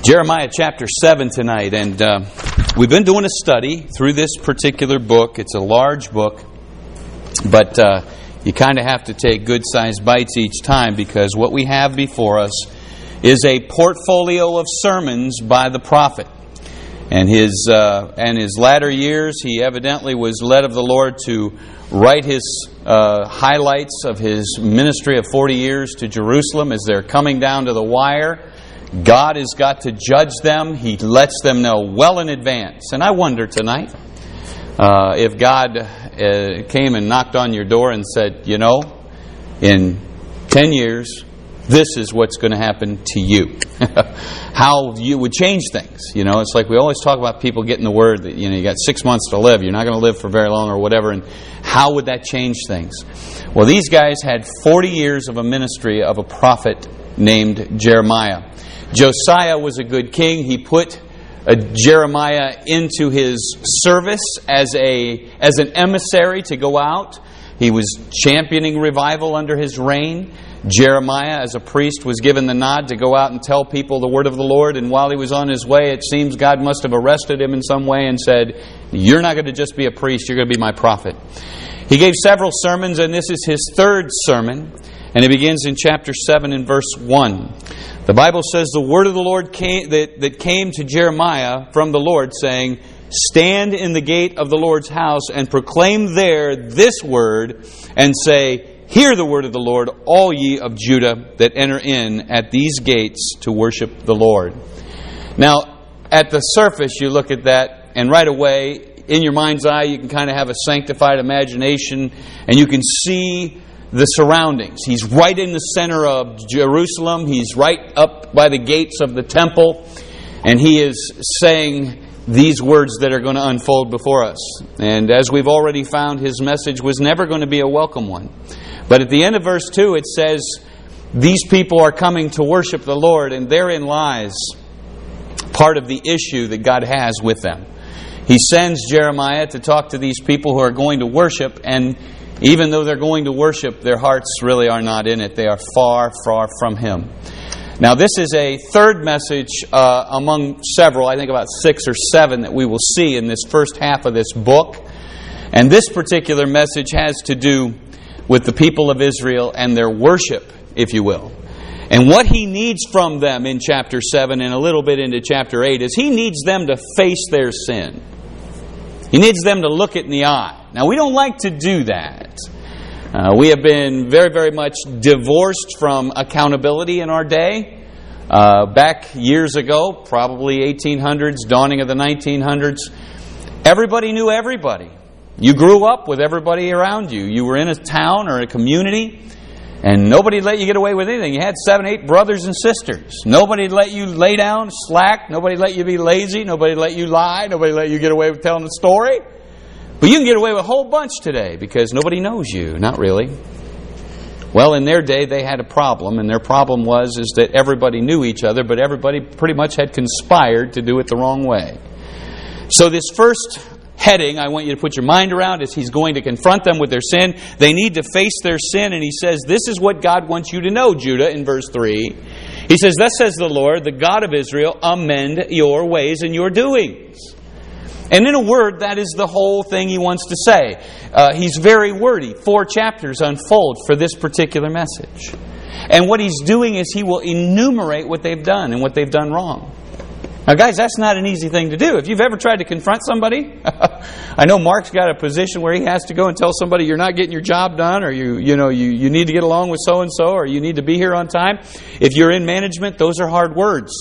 Jeremiah chapter 7 tonight, and we've been doing a study through this particular book. It's a large book, but you kind of have to take good-sized bites each time, because what we have before us is a portfolio of sermons by the prophet. And his latter years, he evidently was led of the Lord to write his highlights of his ministry of 40 years to Jerusalem as they're coming down to the wire. God has got to judge them. He lets them know well in advance. And I wonder tonight if God came and knocked on your door and said, you know, in 10 years, this is what's going to happen to you. How you would change things. You know, it's like we always talk about people getting the word that, you know, you got 6 months to live. You're not going to live for very long or whatever. And how would that change things? Well, these guys had 40 years of a ministry of a prophet named Jeremiah. Josiah was a good king. He put Jeremiah into his service as an emissary to go out. He was championing revival under his reign. Jeremiah, as a priest, was given the nod to go out and tell people the word of the Lord. And while he was on his way, it seems God must have arrested him in some way and said, you're not going to just be a priest, you're going to be my prophet. He gave several sermons, and this is his third sermon. And it begins in chapter 7 and verse 1. The Bible says, the word of the Lord came to Jeremiah from the Lord, saying, stand in the gate of the Lord's house and proclaim there this word, and say, hear the word of the Lord, all ye of Judah that enter in at these gates to worship the Lord. Now, at the surface, you look at that, and right away, in your mind's eye, you can kind of have a sanctified imagination, and you can see the surroundings. He's right in the center of Jerusalem. He's right up by the gates of the temple. And he is saying these words that are going to unfold before us. And as we've already found, his message was never going to be a welcome one. But at the end of verse 2, it says, these people are coming to worship the Lord, and therein lies part of the issue that God has with them. He sends Jeremiah to talk to these people who are going to worship, and even though they're going to worship, their hearts really are not in it. They are far, far from Him. Now, this is a third message among several, I think about 6 or 7, that we will see in this first half of this book. And this particular message has to do with the people of Israel and their worship, if you will. And what He needs from them in chapter 7 and a little bit into chapter 8 is He needs them to face their sin. He needs them to look it in the eye. Now, we don't like to do that. We have been very, very much divorced from accountability in our day. Back years ago, probably 1800s, dawning of the 1900s, everybody knew everybody. You grew up with everybody around you. You were in a town or a community, and nobody let you get away with anything. You had 7, 8 brothers and sisters. Nobody let you lay down, slack. Nobody let you be lazy. Nobody let you lie. Nobody let you get away with telling a story. But you can get away with a whole bunch today because nobody knows you. Not really. Well, in their day, they had a problem, and their problem was that everybody knew each other, but everybody pretty much had conspired to do it the wrong way. So this first heading, I want you to put your mind around, is he's going to confront them with their sin. They need to face their sin, and he says, this is what God wants you to know, Judah, in verse 3. He says, thus says the Lord, the God of Israel, amend your ways and your doings. And in a word, that is the whole thing he wants to say. He's very wordy. 4 chapters unfold for this particular message. And what he's doing is he will enumerate what they've done and what they've done wrong. Now, guys, that's not an easy thing to do. If you've ever tried to confront somebody, I know Mark's got a position where he has to go and tell somebody you're not getting your job done, or you need to get along with so-and-so, or you need to be here on time. If you're in management, those are hard words.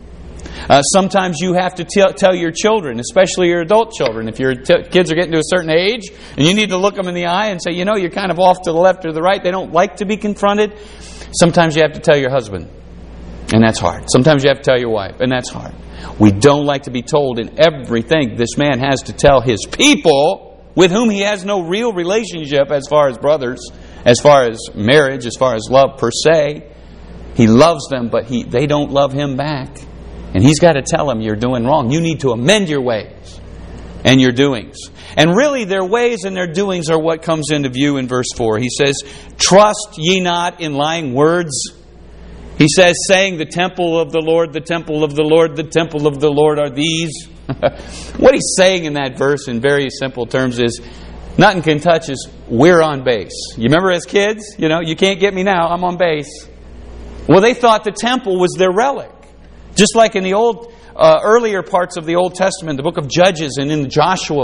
Sometimes you have to tell your children, especially your adult children, if your kids are getting to a certain age, and you need to look them in the eye and say, you know, you're kind of off to the left or the right. They don't like to be confronted. Sometimes you have to tell your husband, and that's hard. Sometimes you have to tell your wife, and that's hard. We don't like to be told in everything this man has to tell his people with whom he has no real relationship as far as brothers, as far as marriage, as far as love per se. He loves them, but they don't love him back. And he's got to tell them, you're doing wrong. You need to amend your ways and your doings. And really, their ways and their doings are what comes into view in verse 4. He says, trust ye not in lying words, He says, saying, the temple of the Lord, the temple of the Lord, the temple of the Lord are these. What he's saying in that verse in very simple terms is, nothing can touch us, we're on base. You remember as kids? You can't get me now, I'm on base. Well, they thought the temple was their relic. Just like in the earlier parts of the Old Testament, the book of Judges and in Joshua,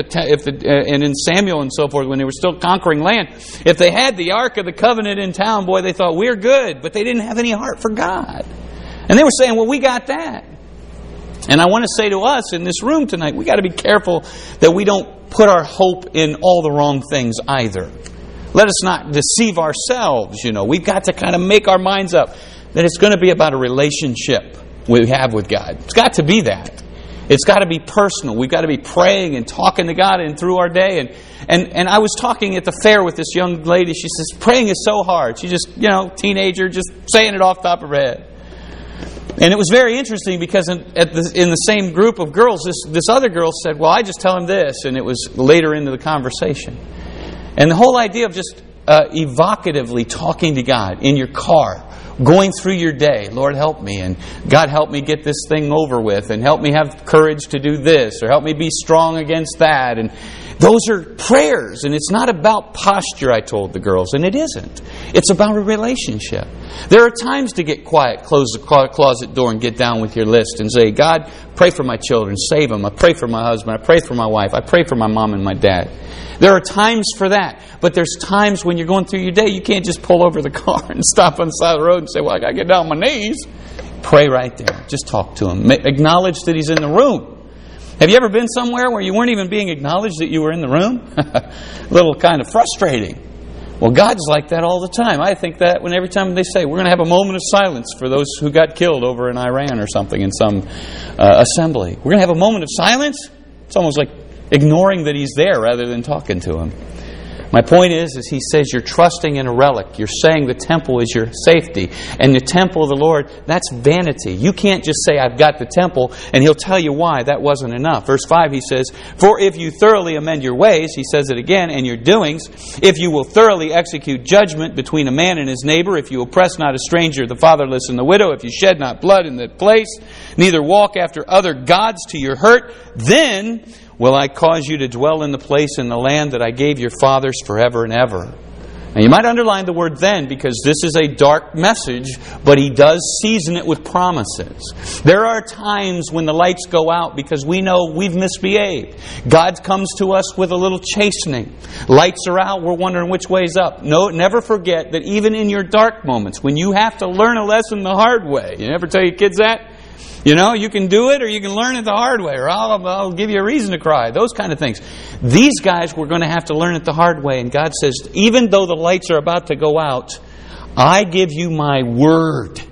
and in Samuel and so forth, when they were still conquering land, if they had the Ark of the Covenant in town, boy, they thought, we're good. But they didn't have any heart for God. And they were saying, well, we got that. And I want to say to us in this room tonight, we got to be careful that we don't put our hope in all the wrong things either. Let us not deceive ourselves, We've got to kind of make our minds up that it's going to be about a relationship we have with God. It's got to be that. It's got to be personal. We've got to be praying and talking to God and through our day. And I was talking at the fair with this young lady. She says, praying is so hard. She just, teenager, just saying it off the top of her head. And it was very interesting because in the same group of girls, this other girl said, well, I just tell him this. And it was later into the conversation. And the whole idea of just evocatively talking to God in your car, going through your day, Lord help me, and God help me get this thing over with, and help me have courage to do this, or help me be strong against that. And those are prayers, and it's not about posture, I told the girls, and it isn't. It's about a relationship. There are times to get quiet, close the closet door, and get down with your list and say, God, pray for my children, save them. I pray for my husband, I pray for my wife, I pray for my mom and my dad. There are times for that, but there's times when you're going through your day, you can't just pull over the car and stop on the side of the road and say, well, I got to get down on my knees. Pray right there. Just talk to him. Acknowledge that he's in the room. Have you ever been somewhere where you weren't even being acknowledged that you were in the room? A little kind of frustrating. Well, God's like that all the time. I think that every time they say, we're going to have a moment of silence for those who got killed over in Iran or something in some assembly. We're going to have a moment of silence? It's almost like ignoring that he's there rather than talking to him. My point is he says you're trusting in a relic. You're saying the temple is your safety. And the temple of the Lord, that's vanity. You can't just say, I've got the temple, and he'll tell you why that wasn't enough. Verse 5, he says, for if you thoroughly amend your ways, he says it again, and your doings, if you will thoroughly execute judgment between a man and his neighbor, if you oppress not a stranger, the fatherless and the widow, if you shed not blood in that place, neither walk after other gods to your hurt, then will I cause you to dwell in the place in the land that I gave your fathers forever and ever. Now you might underline the word then, because this is a dark message, but he does season it with promises. There are times when the lights go out because we know we've misbehaved. God comes to us with a little chastening. Lights are out, we're wondering which way's up. No, never forget that even in your dark moments, when you have to learn a lesson the hard way, you ever tell your kids that? You can do it or you can learn it the hard way, or I'll give you a reason to cry. Those kind of things. These guys were going to have to learn it the hard way. And God says, even though the lights are about to go out, I give you my word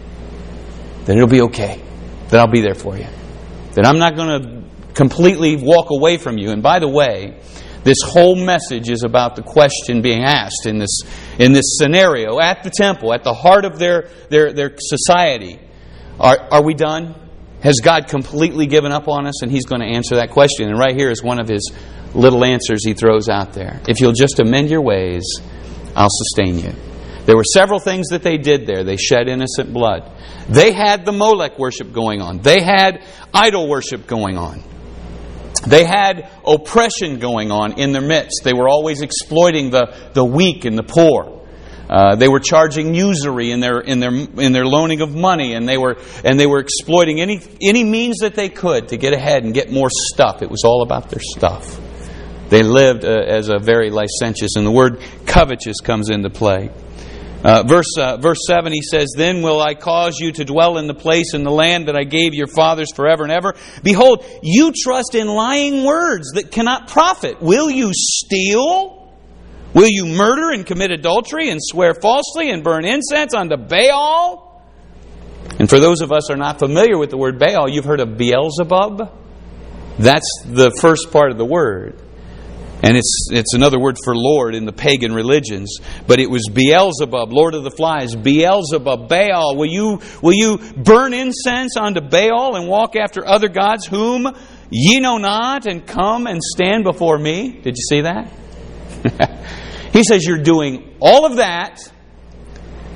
that it'll be okay, that I'll be there for you, that I'm not going to completely walk away from you. And by the way, this whole message is about the question being asked in this scenario at the temple, at the heart of their society. Are we done? Has God completely given up on us? And he's going to answer that question. And right here is one of his little answers he throws out there. If you'll just amend your ways, I'll sustain you. There were several things that they did there. They shed innocent blood. They had the Molech worship going on. They had idol worship going on. They had oppression going on in their midst. They were always exploiting the weak and the poor. They were charging usury in their loaning of money, and they were exploiting any means that they could to get ahead and get more stuff. It was all about their stuff. They lived as a very licentious, and the word covetous comes into play. Verse 7, he says, then will I cause you to dwell in the place in the land that I gave your fathers forever and ever. Behold, you trust in lying words that cannot profit. Will you steal? Will you murder and commit adultery and swear falsely and burn incense unto Baal? And for those of us who are not familiar with the word Baal, you've heard of Beelzebub? That's the first part of the word. And it's another word for Lord in the pagan religions. But it was Beelzebub, Lord of the Flies. Beelzebub, Baal. Will you burn incense unto Baal and walk after other gods whom ye know not, and come and stand before me? Did you see that? He says you're doing all of that,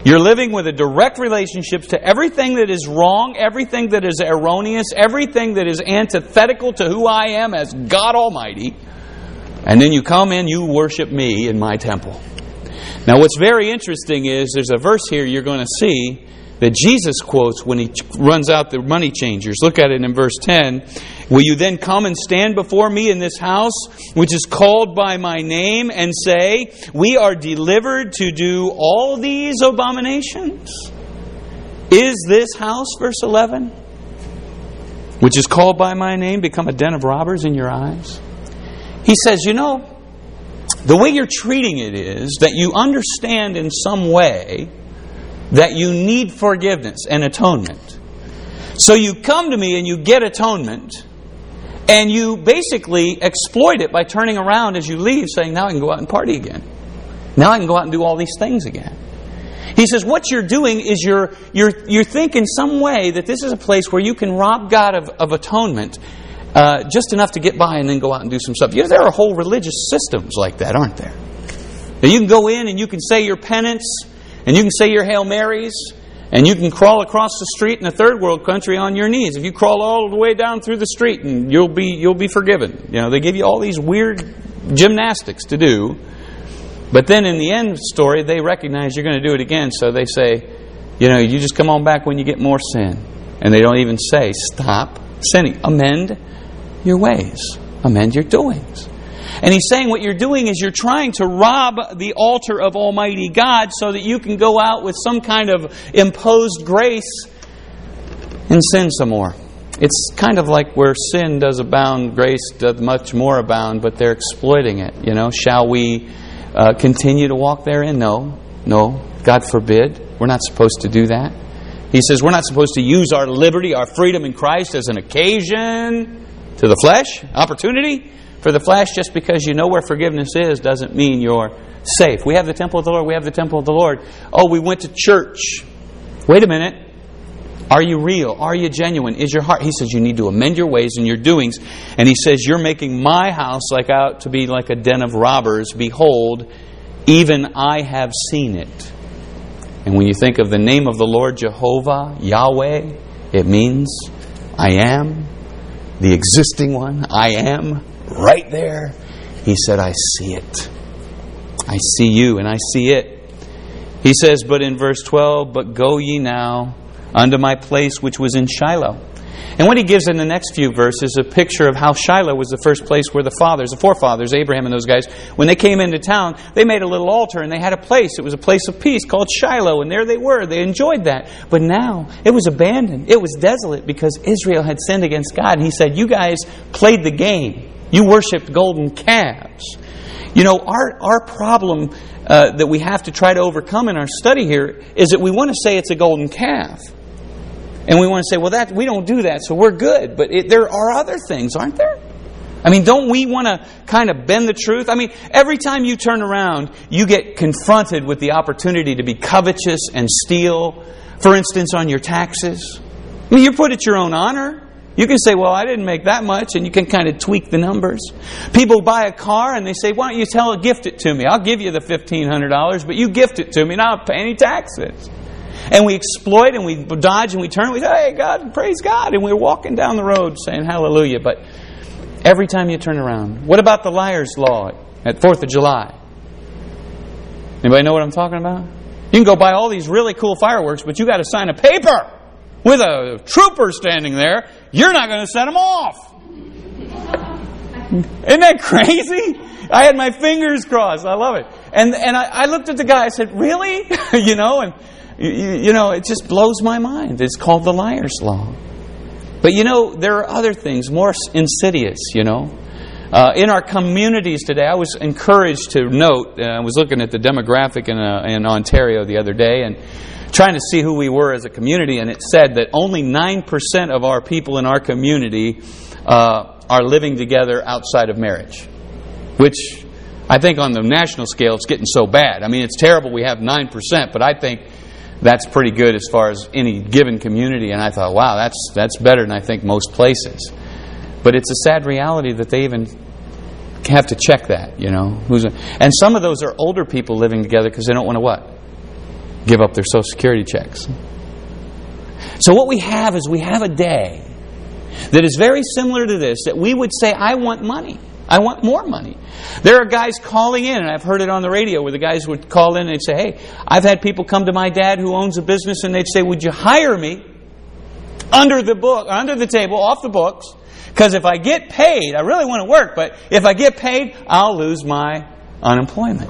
You're living with a direct relationship to everything that is wrong, everything that is erroneous, everything that is antithetical to who I am as God Almighty. And then you come in, you worship me in my temple. Now what's very interesting is there's a verse here you're going to see that Jesus quotes when He runs out the money changers. Look at it in verse 10. Will you then come and stand before me in this house, which is called by my name, and say, we are delivered to do all these abominations? Is this house, verse 11, which is called by my name, become a den of robbers in your eyes? He says, the way you're treating it is that you understand in some way that you need forgiveness and atonement. So you come to me and you get atonement, and you basically exploit it by turning around as you leave, saying, now I can go out and party again. Now I can go out and do all these things again. He says, what you're doing is you're thinking some way that this is a place where you can rob God of atonement, just enough to get by and then go out and do some stuff. There are whole religious systems like that, aren't there? Now you can go in and you can say your penance, and you can say your Hail Marys, and you can crawl across the street in a third world country on your knees. If you crawl all the way down through the street, and you'll be forgiven. They give you all these weird gymnastics to do. But then in the end story, they recognize you're going to do it again. So they say, you just come on back when you get more sin. And they don't even say, stop sinning. Amend your ways. Amend your doings. And he's saying what you're doing is you're trying to rob the altar of Almighty God so that you can go out with some kind of imposed grace and sin some more. It's kind of like where sin does abound, grace does much more abound, but they're exploiting it. Shall we continue to walk therein? No. God forbid. We're not supposed to do that. He says we're not supposed to use our liberty, our freedom in Christ as an occasion to the flesh, opportunity for the flesh. Just because you know where forgiveness is doesn't mean you're safe. We have the temple of the Lord. We have the temple of the Lord. Oh, we went to church. Wait a minute. Are you real? Are you genuine? Is your heart? He says you need to amend your ways and your doings. And he says you're making my house out to be like a den of robbers. Behold, even I have seen it. And when you think of the name of the Lord Jehovah, Yahweh, it means I am, the existing one. I am. Right there, he said, I see it. I see you and I see it. He says, but in verse 12, but go ye now unto my place which was in Shiloh. And what he gives in the next few verses is a picture of how Shiloh was the first place where the forefathers, Abraham and those guys, when they came into town, they made a little altar and they had a place. It was a place of peace called Shiloh, and there they were. They enjoyed that. But now, it was abandoned. It was desolate because Israel had sinned against God. And he said, you guys played the game. You worshipped golden calves. Our problem that we have to try to overcome in our study here is that we want to say it's a golden calf. And we want to say, well, we don't do that, so we're good. But there are other things, aren't there? Don't we want to kind of bend the truth? Every time you turn around, you get confronted with the opportunity to be covetous and steal. For instance, on your taxes. You're put at your own honor. You can say, well, I didn't make that much, and you can kind of tweak the numbers. People buy a car, and they say, why don't you gift it to me? I'll give you the $1,500, but you gift it to me, and I don't pay any taxes. And we exploit, and we dodge, and we turn, and we say, hey, God, praise God. And we're walking down the road saying hallelujah. But every time you turn around, what about the liar's law at 4th of July? Anybody know what I'm talking about? You can go buy all these really cool fireworks, but you got to sign a paper with a trooper standing there. You're not going to set them off. Isn't that crazy? I had my fingers crossed. I love it. And I looked at the guy. I said, really? It just blows my mind. It's called the liar's law. But there are other things more insidious, In our communities today, I was encouraged to note, I was looking at the demographic in Ontario the other day and trying to see who we were as a community, and it said that only 9% of our people in our community are living together outside of marriage. Which I think on the national scale it's getting so bad. It's terrible we have 9%, but I think that's pretty good as far as any given community. And I thought, wow, that's better than I think most places. But it's a sad reality that they even have to check that, And some of those are older people living together because they don't want to what? give up their Social Security checks. So what we have is we have a day that is very similar to this, that we would say, I want money. I want more money. There are guys calling in, and I've heard it on the radio, where the guys would call in and they'd say, hey, I've had people come to my dad who owns a business, and they'd say, would you hire me under the table, off the books, because if I get paid, I really want to work, but if I get paid, I'll lose my unemployment.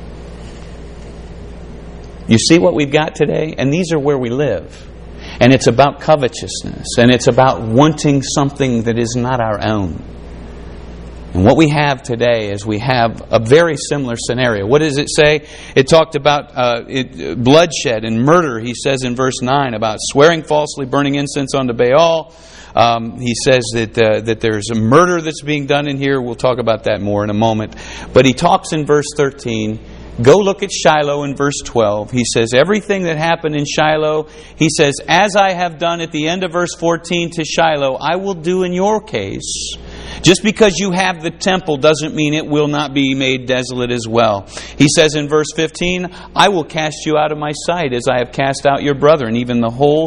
You see what we've got today? And these are where we live. And it's about covetousness, and it's about wanting something that is not our own. And what we have today is we have a very similar scenario. What does it say? It talked about bloodshed and murder, he says in verse 9, about swearing falsely, burning incense unto Baal. He says that there's a murder that's being done in here. We'll talk about that more in a moment. But he talks in verse 13. Go look at Shiloh in verse 12. He says, everything that happened in Shiloh, he says, as I have done at the end of verse 14 to Shiloh, I will do in your case. Just because you have the temple doesn't mean it will not be made desolate as well. He says in verse 15, I will cast you out of my sight as I have cast out your brethren, even the whole